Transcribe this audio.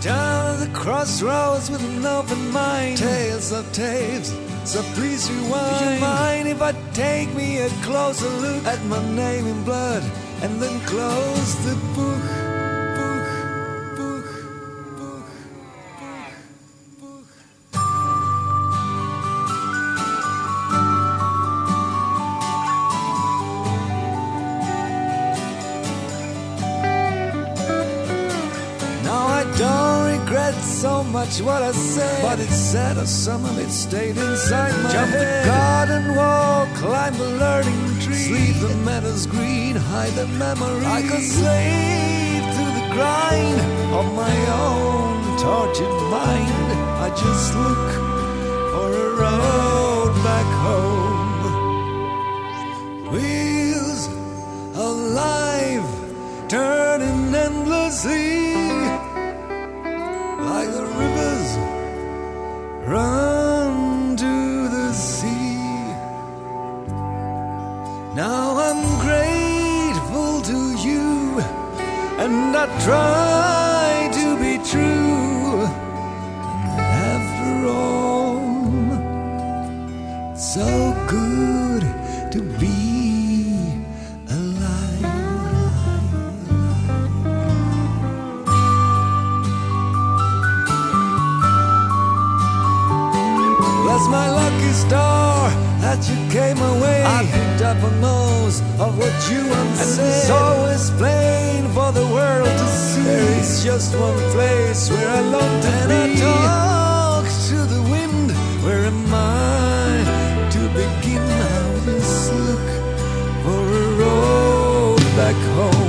Down at the crossroads with an open mind. Tales of tapes, so please rewind. Do you mind if I take me a closer look at my name in blood and then close the book? Don't regret so much what I said, but it's sad or some of it stayed inside my head. Jump the garden wall, climb the learning tree, sleep the meadows green, hide the memory. Like a slave to the grind of my own tortured mind. I just look for a road back home. Wheels of life turning endlessly, like the rivers run to the sea. Now I'm grateful to you, and I try to be true. After all, it's so good to be my lucky star that you came my way. I picked up a nose of what you once said, and it's always plain for the world to see. There is just one place where I long to be. I talk to the wind, where am I to begin? I just look for a road back home.